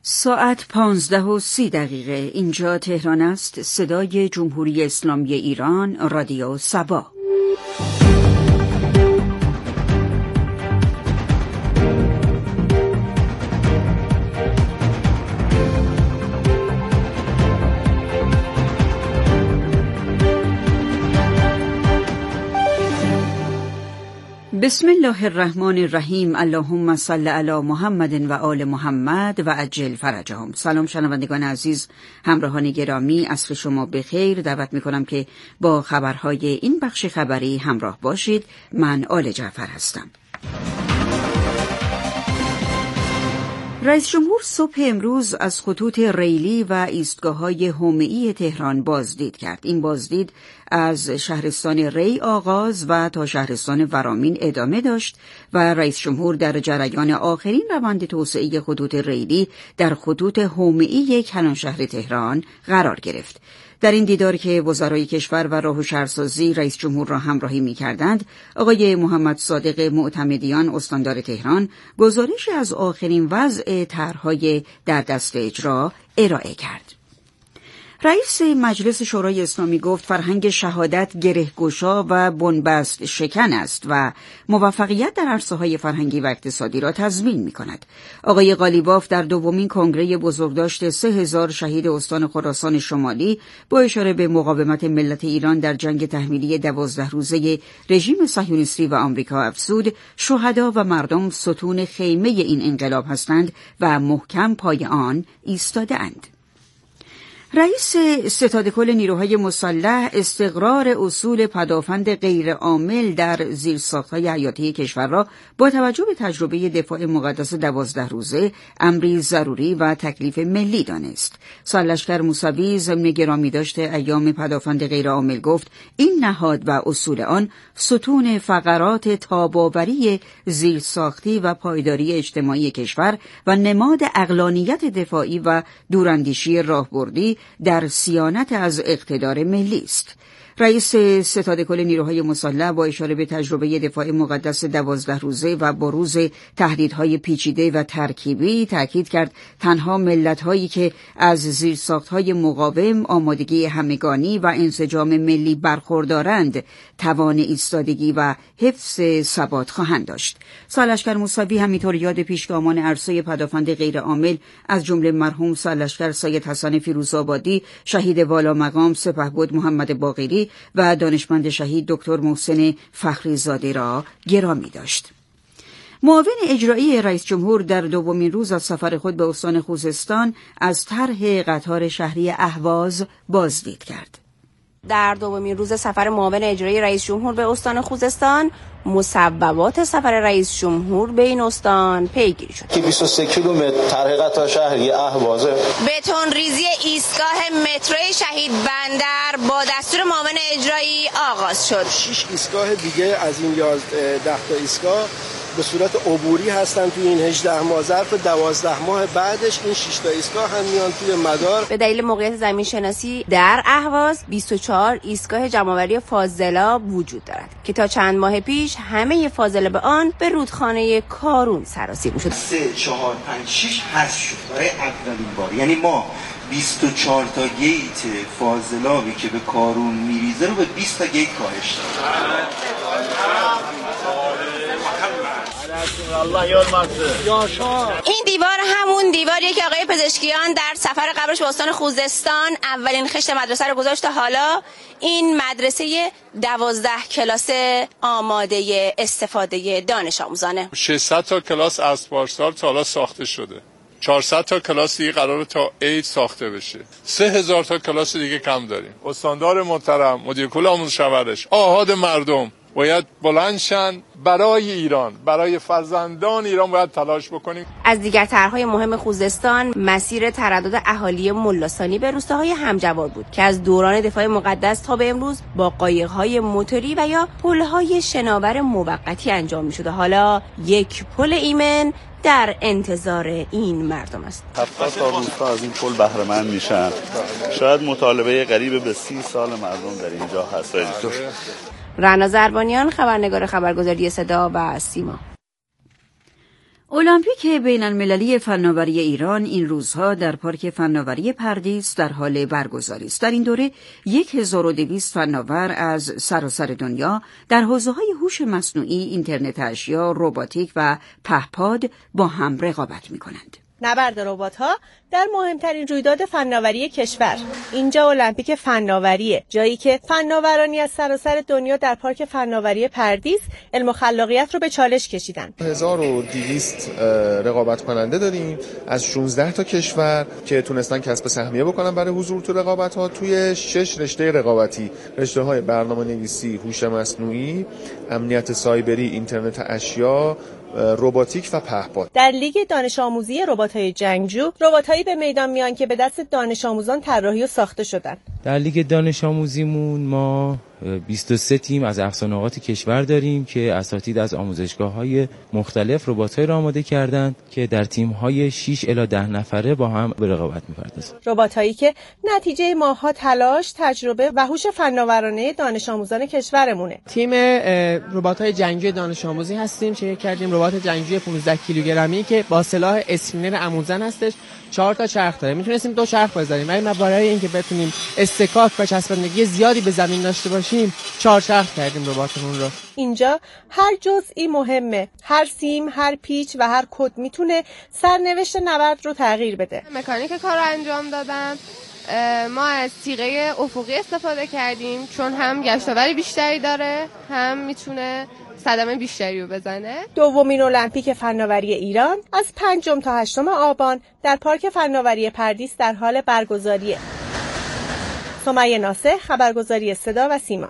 ساعت 15:30 اینجا تهران است. صدای جمهوری اسلامی ایران، رادیو سبا. بسم الله الرحمن الرحیم. اللهم صل علی محمد و آل محمد و عجل فرجهم. سلام شنوندگان عزیز، همراهان گرامی، عصر شما بخیر. دعوت می‌کنم که با خبرهای این بخش خبری همراه باشید. من آل جعفر هستم. رئیس جمهور صبح امروز از خطوط ریلی و ایستگاه‌های حومه‌ای تهران بازدید کرد. این بازدید از شهرستان ری آغاز و تا شهرستان ورامین ادامه داشت و رئیس جمهور در جریان آخرین روند توسعه خطوط ریلی در خطوط حومه‌ای کلانشهر تهران قرار گرفت. در این دیدار که وزرای کشور و راه و شهرسازی رئیس جمهور را همراهی می‌کردند، آقای محمد صادق معتمدیان استاندار تهران گزارشی از آخرین وضع طرح‌های در دست اجرا ارائه کرد. رئیس مجلس شورای اسلامی گفت فرهنگ شهادت گره‌گشا و بنبست شکن است و موفقیت در عرصه‌های فرهنگی و اقتصادی را تضمین می‌کند. آقای قالیباف در دومین کنگره بزرگداشت 3000 شهید استان خراسان شمالی با اشاره به مقاومت ملت ایران در جنگ تحمیلی 12 روزه رژیم صهیونیستی و آمریکا افزود شهدا و مردم ستون خیمه این انقلاب هستند و محکم پای آن ایستاده‌اند. رئیس ستاد کل نیروهای مسلح استقرار اصول پدافند غیرعامل در زیرساخت‌های حیاتی کشور را با توجه به تجربه دفاع مقدس 12 روزه امری ضروری و تکلیف ملی دانست. سرلشکر موسوی ضمن گرامیداشت ایام پدافند غیرعامل گفت این نهاد و اصول آن ستون فقرات تاب‌آوری زیرساختی و پایداری اجتماعی کشور و نماد عقلانیت دفاعی و دوراندیشی راهبردی در صیانت از اقتدار ملی است. رئیس ستاد کل نیروهای مسلح با اشاره به تجربه دفاع مقدس 12 روزه و بروز تهدیدهای پیچیده و ترکیبی تأکید کرد تنها ملت‌هایی که از زیرساخت‌های مقاوم، آمادگی همگانی و انسجام ملی برخوردارند توان ایستادگی و حفظ ثبات خواهند داشت. سرلشکر موسوی همینطور یاد پیشگامان عرصه پدافند غیرعامل از جمله مرحوم سرلشکر سید حسن فیروزآبادی، شهید والا مقام سپهبد محمد باقری و دانشمند شهید دکتر محسن فخریزاده را گرامی داشت. معاون اجرایی رئیس جمهور در دومین روز از سفر خود به استان خوزستان از طرح قطار شهری اهواز بازدید کرد. در دومین روز سفر معاون اجرایی رئیس جمهور به استان خوزستان، مصوبات سفر رئیس جمهور به این استان پیگیری شد. 23 کیلومتر طرح قطار شهری اهواز. بتون ریزی ایستگاه مترو شهید بندر با دستور معاون اجرایی آغاز شد. 6 ایستگاه دیگه از این 10 تا ایستگاه به صورت عبوری هستن توی این 18 ماه. ظرف 12 ماه بعدش این 6 تا ایستگاه هم میان توی مدار. به دلیل موقعیت زمین شناسی در اهواز 24 ایستگاه جمع‌آوری فاضلا وجود دارد که تا چند ماه پیش همه فاضله به آن به رودخانه کارون سراسیمه شد. 3 4 5 6 حذف شد برای اولین بار. یعنی ما 24 تا گیت فاضلابی که به کارون میریزه رو به 20 تا گیت کاهش دادیم. این دیوار همون دیواریه که آقای پزشکیان در سفر قبلش به استان خوزستان اولین خشت مدرسه رو گذاشت. حالا این مدرسه 12 کلاس آماده استفاده دانش آموزانه. 600 تا کلاس از پارسال تا حالا ساخته شده. 400 تا کلاس دیگه قراره تا عید ساخته بشه. 3000 تا کلاس دیگه کم داریم. استاندار محترم، مدیر کل آموزش و پرورش، آحاد مردم باید بلند شن، برای ایران، برای فرزندان ایران باید تلاش بکنیم. از دیگر طرح‌های مهم خوزستان مسیر تردد اهالی ملاثانی به روستاهای همجوار بود که از دوران دفاع مقدس تا به امروز با قایق‌های موتوری و یا پل‌های شناور موقتی انجام می‌شد. حالا یک پل ایمن در انتظار این مردم است. 70 تا روستا از این پل بهره مند میشن. شاید مطالبه قریب به 30 سال مردم در اینجا هست. رنا زربانیان، خبرنگار خبرگزاری صدا و سیما. المپیک بین المللی فناوری ایران این روزها در پارک فناوری پردیس در حال برگزاری است. در این دوره 1200 فناور از سراسر دنیا در حوزه‌های هوش مصنوعی، اینترنت اشیا، رباتیک و پهپاد با هم رقابت می‌کنند. نبرد ربات‌ها در مهمترین رویداد فناوری کشور. اینجا المپیک فناوریه، جایی که فناورانی از سراسر دنیا در پارک فناوری پردیس علم و خلاقیت رو به چالش کشیدن. 1200 رقابت کننده داریم از 16 تا کشور که تونستن کسب سهمیه بکنن برای حضور تو رقابت‌ها توی 6 رشته رقابتی: رشته‌های برنامه‌نویسی، هوش مصنوعی، امنیت سایبری، اینترنت اشیا، رباتیک و پهپاد. در لیگ دانش آموزی ربات‌های جنگجو، ربات‌هایی به میدان میان که به دست دانش آموزان طراحی و ساخته شدن. در لیگ دانش آموزیمون ما 23 تیم از افسانه‌آغاز کشور داریم که اساتید از آموزشگاه‌های مختلف ربات‌هایی را آماده کردند که در تیم‌های 6 الی 10 نفره با هم به رقابت می‌پردازند. ربات‌هایی که نتیجه ماه‌ها تلاش، تجربه و هوش فناورانه دانش آموزان کشورمونه. تیم ربات‌های جنگجوی دانش آموزی هستیم که کردیم ربات جنگجوی 15 کیلوگرمی که با سلاح اسپینر اموزن هستش، 4 تا چرخ داره. میتونستیم 2 چرخ بزنیم، ولی ما برای اینکه بتونیم استکاک و چسبندگی زیادی به زمین داشته باشیم 4 چرخ کردیم رباتمون رو. اینجا هر جزئی مهمه، هر سیم، هر پیچ و هر کد میتونه سرنوشت نبرد رو تغییر بده. مکانیک کار رو انجام دادم. ما از تیغه افقی استفاده کردیم چون هم گشتاوری بیشتری داره، هم میتونه صدمه بیشتری رو بزنه. دومین المپیک فناوری ایران از 5 تا 8 آبان در پارک فناوری پردیس در حال برگزاریه. سمیه ناصح، خبرگزاری صدا و سیما.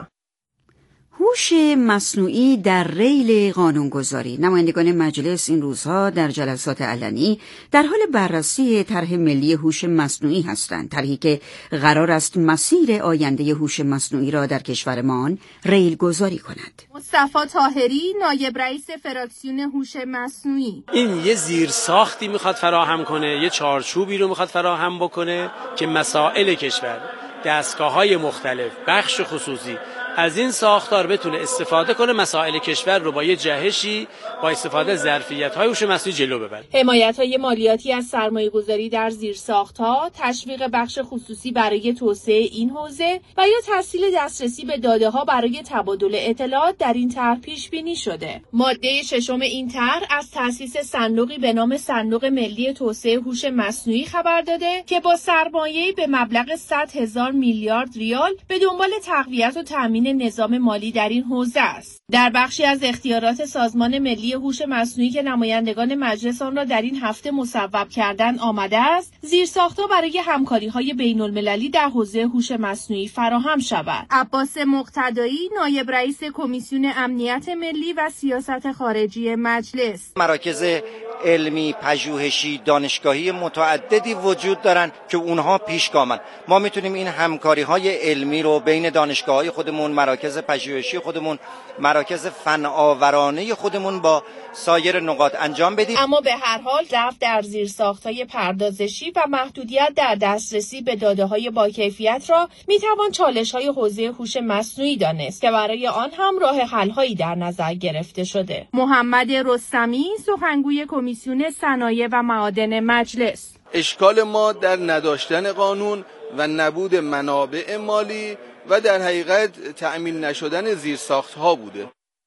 هوش مصنوعی در ریل قانونگذاری. نمایندگان مجلس این روزها در جلسات علنی در حال بررسی طرح ملی هوش مصنوعی هستند، طرحی که قرار است مسیر آینده هوش مصنوعی را در کشورمان ریل گذاری کند. مصطفی طاهری، نایب رئیس فراکسیون هوش مصنوعی: این یه زیرساختی میخواد فراهم کنه، یه چارچوبی رو میخواد فراهم بکنه که مسائل کشور، دستگاه‌های مختلف، بخش خصوصی از این ساختار بتونه استفاده کنه، مسائل کشور رو با یه جهشی با استفاده از ظرفیت‌های هوش مصنوعی جلو ببره. حمایت‌های مالیاتی از سرمایه‌گذاری در زیرساخت‌ها، تشویق بخش خصوصی برای توسعه این حوزه و یا تسهیل دسترسی به داده‌ها برای تبادل اطلاعات در این طرح پیش بینی شده. ماده 6 این طرح از تأسیس صندوقی به نام صندوق ملی توسعه هوش مصنوعی خبر داده که با سرمایه‌ای به مبلغ 100,000 میلیارد ریال به دنبال تقویت و تامین نظام مالی در این حوزه است. در بخشی از اختیارات سازمان ملی هوش مصنوعی که نمایندگان مجلس آن را در این هفته مصوب کردن آمده است، زیرساخت‌ها برای همکاری‌های بین‌المللی در حوزه هوش مصنوعی فراهم شود. عباس مقتدایی، نایب رئیس کمیسیون امنیت ملی و سیاست خارجی مجلس: مراکز علمی، پژوهشی، دانشگاهی متعددی وجود دارن که اونها پیشگامن. ما میتونیم این همکاری‌های علمی رو بین دانشگاه‌های خودمون، مراکز پژوهشی خودمون، مراکز فناورانه خودمون با سایر نقاط انجام بدیم. اما به هر حال ضعف در زیرساخت‌های پردازشی و محدودیت در دسترسی به داده‌های با کیفیت را میتوان چالش‌های حوزه هوش مصنوعی دانست که برای آن هم راه حل‌هایی در نظر گرفته شده. محمد رستمی، سخنگوی کمیسیون صنایع و معادن مجلس: اشکال ما در نداشتن قانون و نبود منابع مالی و در حقیقت تأمین نشدن زیرساخت‌ها بوده.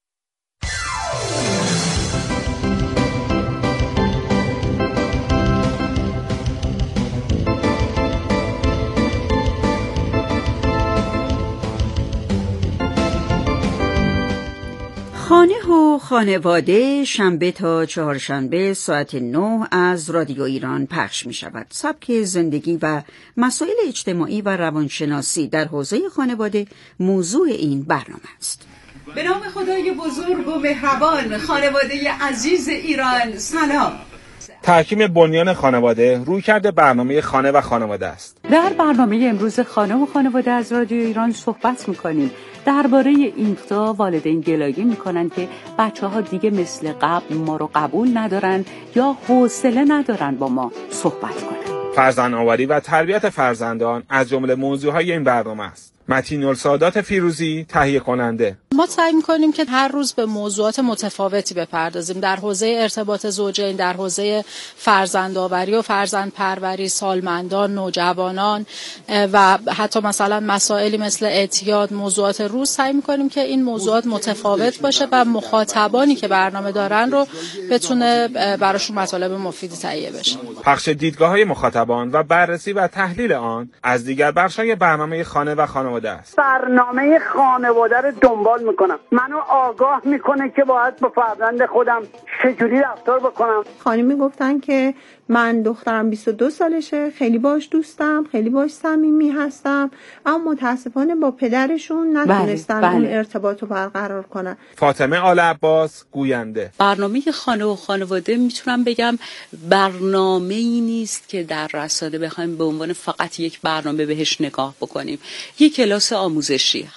خانه و خانواده شنبه تا چهارشنبه ساعت 9 از رادیو ایران پخش می شود. سبک زندگی و مسائل اجتماعی و روانشناسی در حوزه خانواده موضوع این برنامه است. به نام خدای بزرگ و مهربان، خانواده عزیز ایران، سلام. ترکیب بنیان خانواده رویکرد برنامه خانه و خانواده است. در برنامه امروز خانه و خانواده از رادیو ایران صحبت می‌کنیم. درباره اینکتا والدین گلایه می‌کنند که بچه‌ها دیگه مثل قبل ما رو قبول ندارن یا حوصله ندارن با ما صحبت کنن. فرزندآوری و تربیت فرزندان از جمله موضوعهای این برنامه است. متین السادات فیروزی، تهیه کننده. ما سعی می‌کنیم که هر روز به موضوعات متفاوتی بپردازیم در حوزه ارتباط زوجین، در حوزه فرزندآوری و فرزندپروری، سالمندان، نوجوانان و حتی مثلا مسائلی مثل اعتیاد، موضوعات روز. سعی می‌کنیم که این موضوعات متفاوت باشه و مخاطبانی که برنامه دارن رو بتونه براشون مطالب مفیدی تهیه بشه. پخش دیدگاه‌های مخاطبان و بررسی و تحلیل آن از دیگر بخش‌های برنامه خانه و خانواده است. برنامه خانواده رو دنبال میکنم، منو آگاه میکنه که باید با فرزند خودم چجوری رفتار بکنم. خانمی گفتن که من دخترم 22 سالشه، خیلی باش دوستم، خیلی باش صمیمی هستم، اما متاسفانه با پدرشون نتونستن اون ارتباط رو برقرار کنن. فاطمه آل عباس، گوینده. برنامه خانه و خانواده میتونم بگم برنامه‌ای نیست که در رسانه بخوایم به عنوان فقط یک برنامه بهش نگاه بکنیم. یک کلاس آموزشی.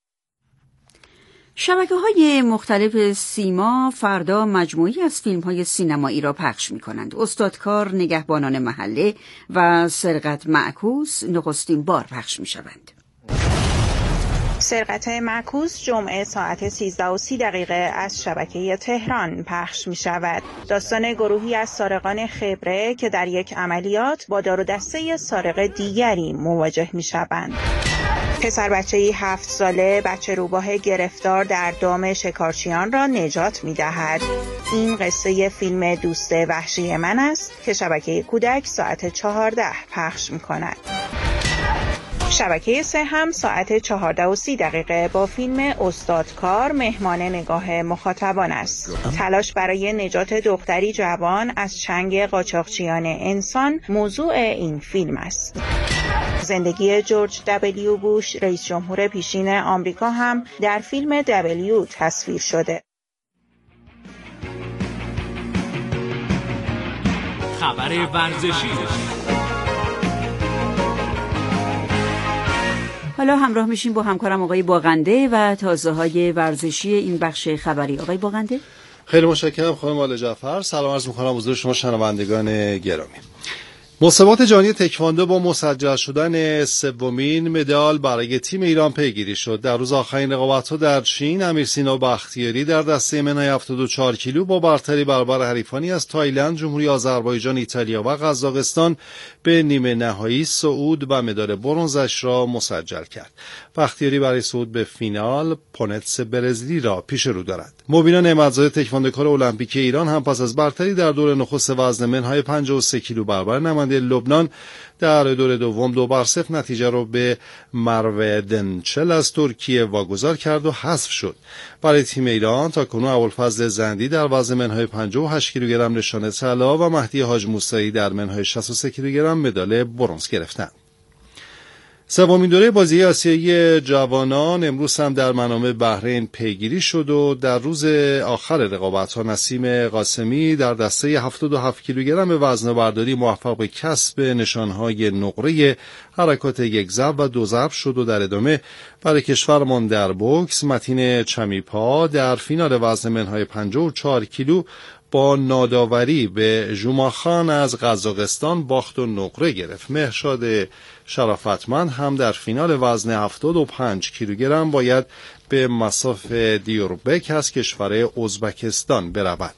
شبکه‌های مختلف سیما فردا مجموعی از فیلم‌های سینمایی را پخش می‌کنند. استادکار، نگهبانان محله و سرقت معکوس نخستین بار پخش می‌شوند. سرقت معکوس جمعه ساعت 13:30 از شبکه تهران پخش می شود. داستان گروهی از سارقان خبره که در یک عملیات با دار و دسته سارق دیگری مواجه می شوند. پسر بچه‌ای 7 ساله بچه روباه گرفتار در دام شکارچیان را نجات می دهد. این قصه فیلم دوست وحشی من است که شبکه کودک ساعت 14 پخش می کند. شبکه 3 هم ساعت 14:30 با فیلم استادکار مهمان نگاه مخاطبان است. تلاش برای نجات دختری جوان از چنگ قاچاقچیان انسان موضوع این فیلم است. زندگی جورج دبلیو بوش رئیس جمهور پیشین آمریکا هم در فیلم دبلیو تصویر شده. خبر ورزشی. حالا همراه میشیم با همکارم آقای باغنده و تازه‌های ورزشی این بخش خبری. آقای باغنده، خیلی متشکرم خانم آل جعفر. سلام عرض می‌کنم حضور شما شنوندگان گرامی. مسابقات جهانی تکواندو با مسجل شدن سومین مدال برای تیم ایران پیگیری شد. در روز آخرین رقابت‌ها در چین، امیرسینا بختیاری در دسته منهای 74 کیلو با برتری برابر حریفانی از تایلند، جمهوری آذربایجان، ایتالیا و قزاقستان به نیمه نهایی صعود و مدال برنزش را مسجل کرد. بختیاری برای صعود به فینال پونتس برزیلی را پیش رو دارد. مبینا نعمتزاده تکواندوکار المپیک ایران هم پس از برتری در دور نخست وزن منهای 53 کیلو برابر نماینده لبنان در دور دوم 2-0 نتیجه را به مروه دنچل از ترکیه واگذار کرد و حذف شد. برای تیم ایران تاکنون ابوالفضل زندی در وزن منهای 58 کیلوگرم نشانه طلا و مهدی حاج موسیی در منهای 63 کیلوگرم مدال برنز گرفتند. سومین دوره بازی آسیایی جوانان امروز هم در منامه بحرین پیگیری شد و در روز آخر رقابت‌ها نسیم قاسمی در دسته 77 کیلوگرم وزنه‌برداری موفق به کسب نشانهای نقره حرکات یک ضرب و 2 ضرب شد و در ادامه برای کشورمان در بوکس متین چمیپا در فینال وزن منهای 54 کیلو با ناداوری به ژوماخان از قزاقستان باخت و نقره گرفت. مهرشاد شرافتمند هم در فینال وزن 75 کیلوگرم باید به مصاف دیوربک از کشور ازبکستان برود.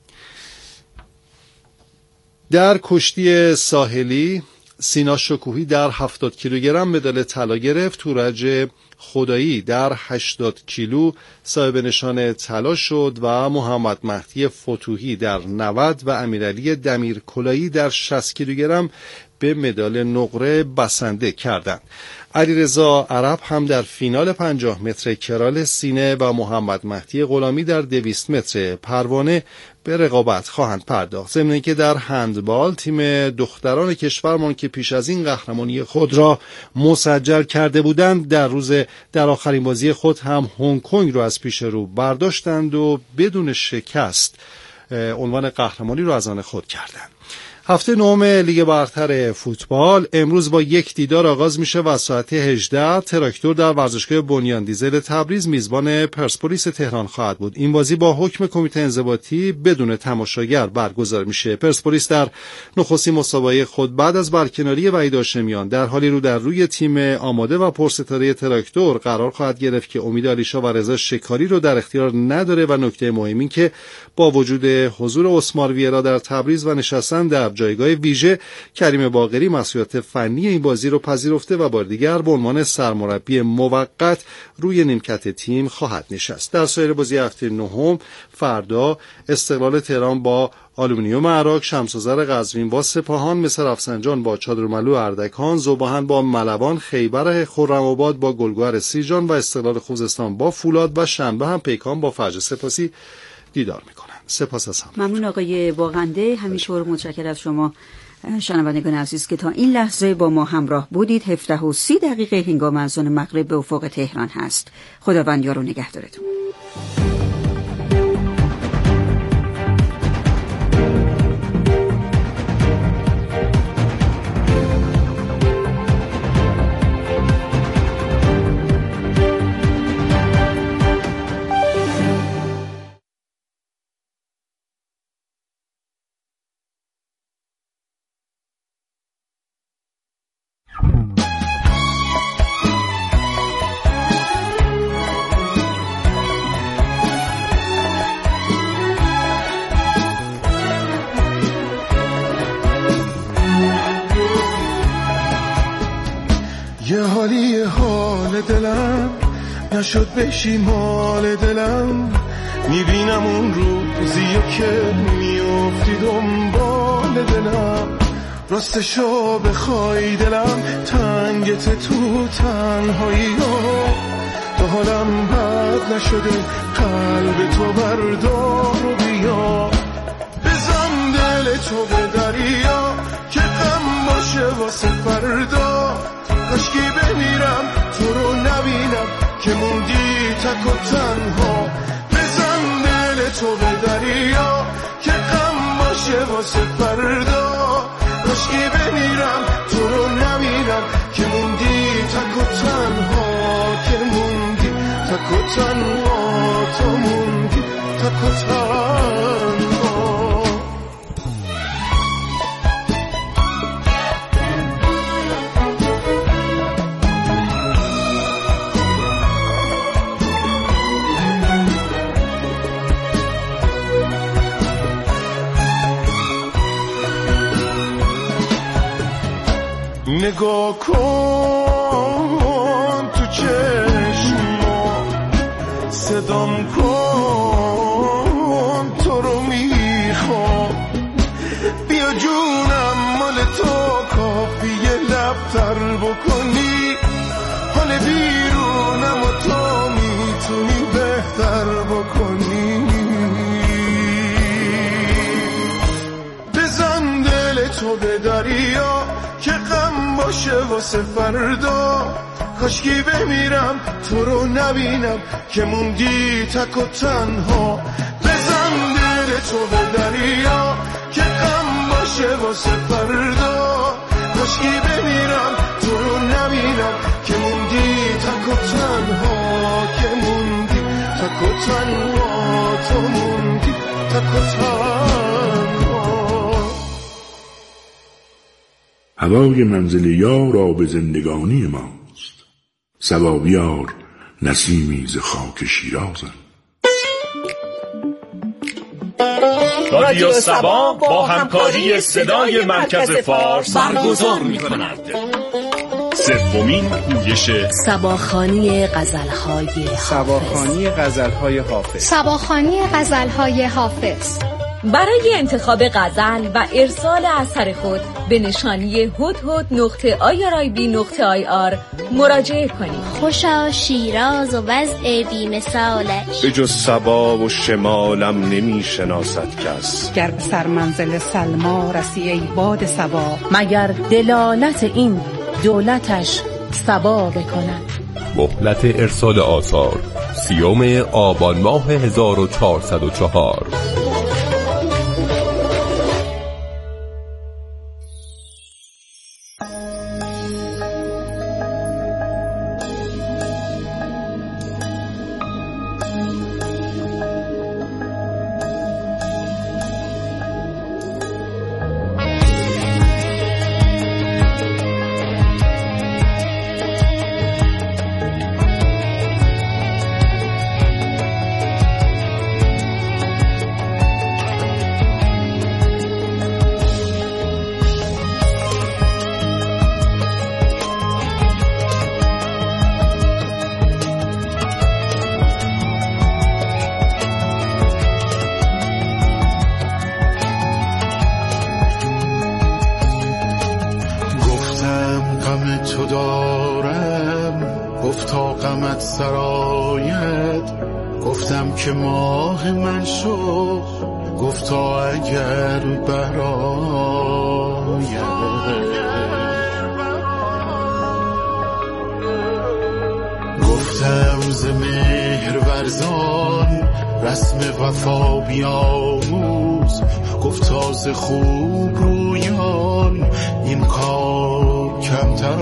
در کشتی ساحلی سینا شکوهی در 70 کیلوگرم مدال طلا گرفت. تورج خدایی در 80 کیلو صاحب نشان طلا شد و محمد مهدی فتوحی در 90 و امیرعلی دمیرکلایی در 60 کیلوگرم به مدال نقره بسنده کردند. علیرضا عرب هم در فینال 50 متر کرال سینه و محمد مهدی غلامی در 200 متر پروانه به رقابت خواهند پرداخت. ضمن اینکه در هندبال تیم دختران کشورمان که پیش از این قهرمانی خود را مسجل کرده بودند در آخرین بازی خود هم هنگ کنگ را از پیش رو برداشتند و بدون شکست عنوان قهرمانی را از آن خود کردند. هفته نهم لیگ برتر فوتبال امروز با یک دیدار آغاز میشه و ساعت 18 تراکتور در ورزشگاه بنیان دیزل تبریز میزبان پرسپولیس تهران خواهد بود. این بازی با حکم کمیته انضباطی بدون تماشاگر برگزار میشه. پرسپولیس در نخستین مسابقه خود بعد از برکناری وحید هاشمیان در حالی رو در روی تیم آماده و پرستاره تراکتور قرار خواهد گرفت که امید علیشا و رضا شکاری رو در اختیار نداره و نکته مهم این که با وجود حضور اسمار ویرا در تبریز و نشستن در جایگاه ویژه، کریم باقری مسئولیت فنی این بازی رو پذیرفته و بار دیگر به عنوان سرمربی موقت روی نیمکت تیم خواهد نشست. در سایر بازی هفته نهم فردا استقلال تهران با آلومینیوم عراق، شمس‌آذر قزوین با سپاهان، مصر رفسنجان با چادرملو اردکان، ذوباهن با ملوان، خیبر خرم‌آباد با گلگهر سیرجان و استقلال خوزستان با فولاد و شنبه هم پیکان با فرج سپاسی دیدار میکنن. سپاس از هم. ممنون آقای باغنده، همینطور متشکرم از شما شنوندگان عزیز که تا این لحظه با ما همراه بودید. 17:30 هنگام اذان مغرب به افق تهران هست. خداوند یار و نگهدارتون. یه حالی حال دلم نشد بشی مال دلم، میبینم اون روزیو که میافتی دنبال دلم، راستشو بخوای دلم تنگت تو تنهایی ها، تا حالم بد نشده قلب تو بردار و بیا، بزن دل تو به دریا که غم باشه واسه فردا، کاشکی بمیرم تو رو نبینم که موندی تک و تنها، بزن دل تو به دریا که غم باشه واسه فردا، کاشکی بمیرم تو رو نبینم که موندی تک و تنها، که موندی تک و تنها، تو موندی تک و تنها. نگاه کن تو چشما، صدام کن تو رو میخوام، بیا جونم مال تو کافیه لبتر بکنی، حال بیرونم و تو میتونی بهتر بکنی، بزن دل تو به دریا که غم باشه واسه فردا، کاشکی بمیرم تو رو نبینم که موندی تک و تنها، بزن دل تو به دریا که غم باشه واسه فردا، کاشکی بمیرم تو رو نبینم که موندی تک و تنها، که موندی تک و تنها، تو موندی تک و تنها. هوای منزل یار آب زندگانی ماست، صبا بیار نسیمی ز خاک شیرازم. رادیو صبا با همکاری صدای مرکز فارس برگزار می‌کند سومین پویش صباخوانی غزل‌های حافظ. برای انتخاب غزل و ارسال اثر خود به نشانی hudhud.irib.ir مراجعه کنید. خوشا شیراز و وضع بی‌مثالش، به جز صبا و شمالم نمی شناسد کس، گر به سرمنزل سلما رسی ای باد صبا، مگر دلالت این دولتش صبا بکند. مهلت ارسال آثار 30 آبان ماه 1404. سرایت گفتم که ماه من شو گفتا اگر برایت گفتم ز مهر ورزان رسم وفا بیاموز گفتا ز خوب رویان این کار کمتر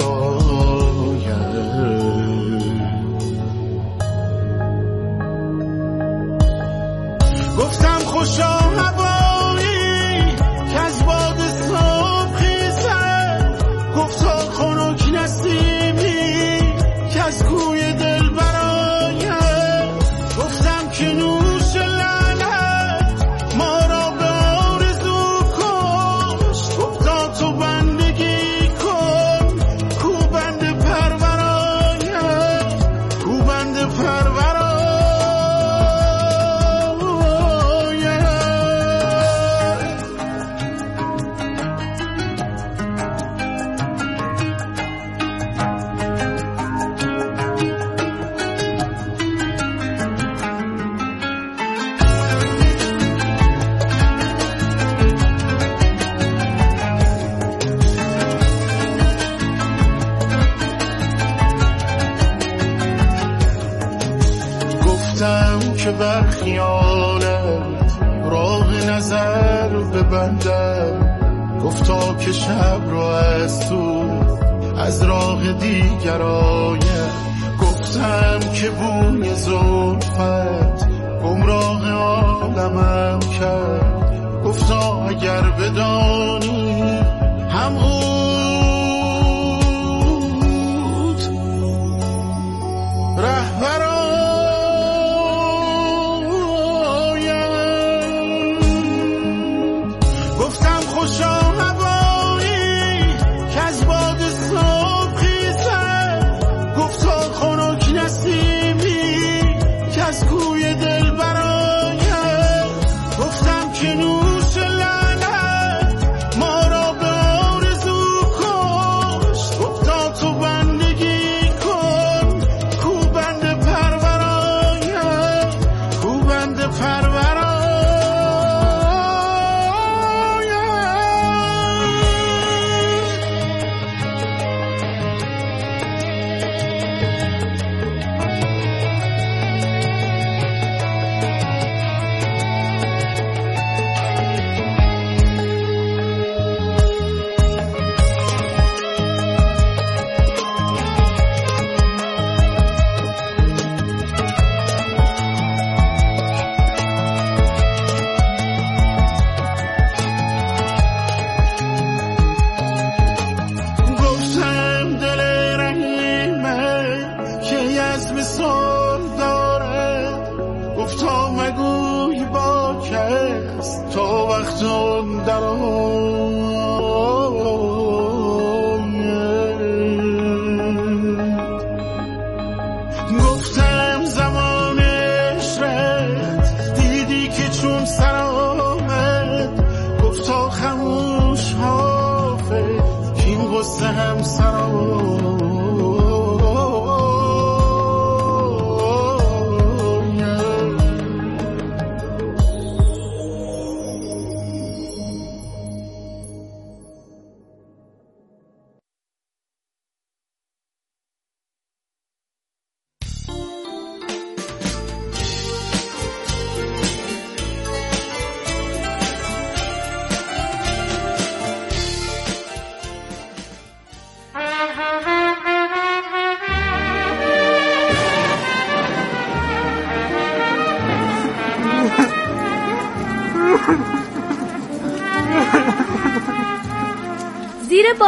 گفتم خوشا هوایی که از باد صبح خیزد گفتا خنک نسیمی که از کوی دل برآید گفتم که نوش لعنت ما را به آرزو کشت گفتا تو بندگی کن کو بند پرورآید کو بند پرورآید که بر خیالت راه نظر ببندم گفتا که شب رو از تو از راه دیگر آید گفتم که بوی زلفت گمراه عالمم کرد گفتا اگر بدانی هم اوت رهبر گفتم زمان عشرت دیدی که چون سر آمد گفتا خموش حافظ که این غصه هم سر آمد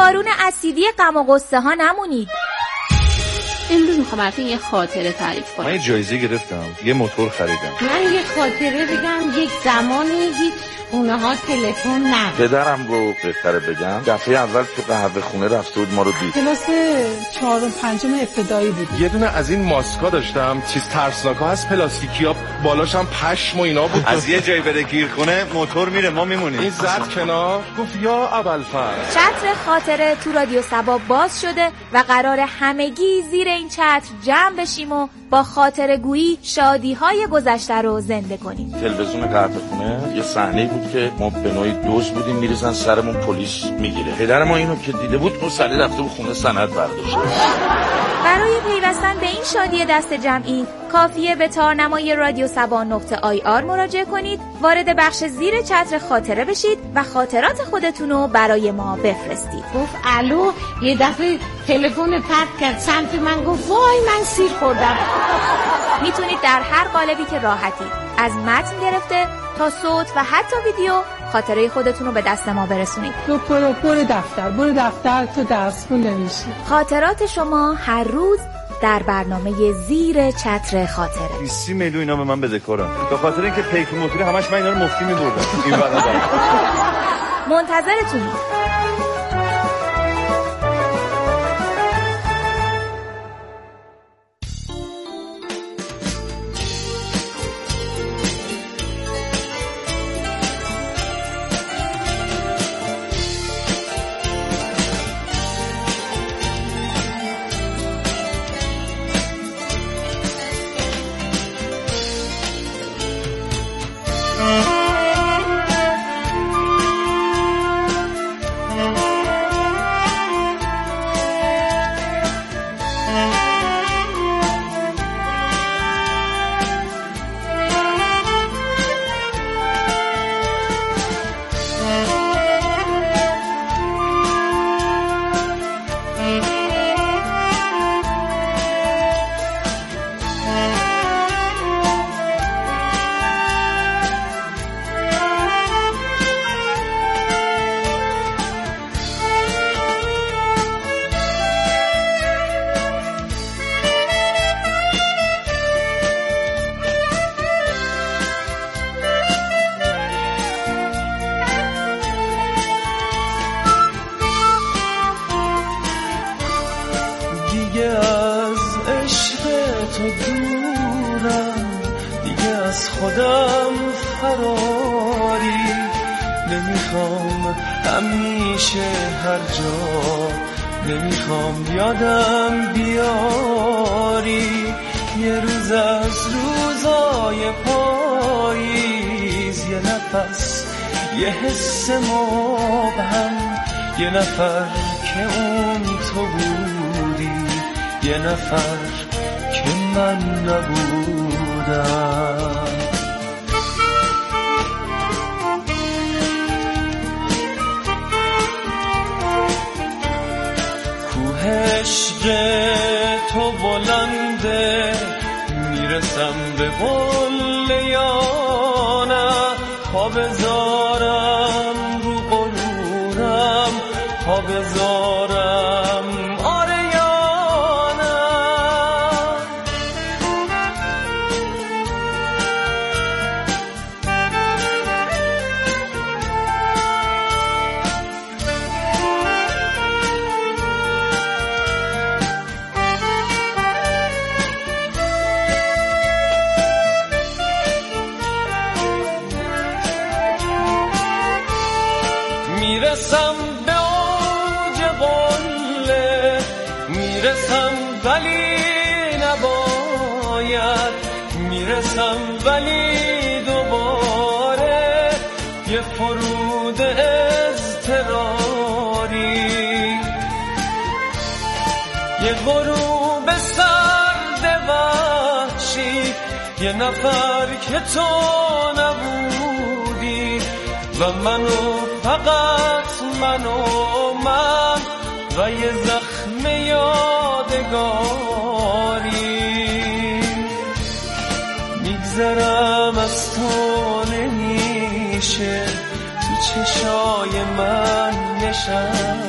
بارون اسیدی غم و غصه ها نمونید. امروز میخوام براتون یه خاطره تعریف کنم. من یه جایزه گرفتم، یه موتور خریدم. من یه خاطره بگم. یک زمانی هیچ خونه ها تلفن نبود. پدرم رو بهتره بگم دفعه اول تو قهوه خونه رفته بود ما رو دید. کلاس 4 و 5 ابتدایی بود. یه دونه از این ماسکا داشتم، چیز ترسناکا هست پلاستیکیا، بالاش هم پشم و اینا بود. از یه جای بره گیر کنه موتور میره ما میمونیم. این زد کنار گفت یا ابوالفضل. چتر خاطره تو رادیو صبا باز شده و قرار همگی زیر این چتر جمع بشیم و با خاطره گویی شادی های گذشته رو زنده کنیم. تلویزیون قهوه خونه یه صحنه بود که ما به نوعی دوست بودیم میریزن سرمون پلیس میگیره. پدر ما اینو که دیده بود مسئله رفته بود خونه سند برداشته. برای پیوستن به این شادی دست جمعی کافیه به تارنمای radiosaba.ir مراجعه کنید، وارد بخش زیر چتر خاطره بشید و خاطرات خودتون رو برای ما بفرستید. گفت الو، یه دفعه تلفن پرت کرد سمت من، گفت وای من سیر خوردم. میتونید در هر قالبی که راحتید، از متن گرفته تا صوت و حتی ویدیو، خاطره خودتون رو به دست ما برسونید. برو دفتر تو درس خونده میشی. خاطرات شما هر روز در برنامه زیر چتر خاطره. 20 میلیون اینا به من بذکرم به خاطر اینکه پیک موتوری همش من اینا رو مفتی می‌بردم. این برنامه منتظرتونیم. خودم فراری نمیخوام همیشه هر جا نمیخوام یادم بیاری یه روز از روزای پاییز یه نفس یه حس مبهم یه نفر که اون تو بودی یه نفر که من نبودم عشق تو بلنده میرسم به قله یا نه پا بذارم رو غرورم پا بذارم آره یا نه میرسم به اوج قله میرسم ولی نباید میرسم ولی دوباره یه فرود اضطراری یه غروب سرد وحشی یه نفر که تو نبودی و منو فقط من و من و یه زخم یادگاری میگذرم از تو نمیشه تو چشای من نشست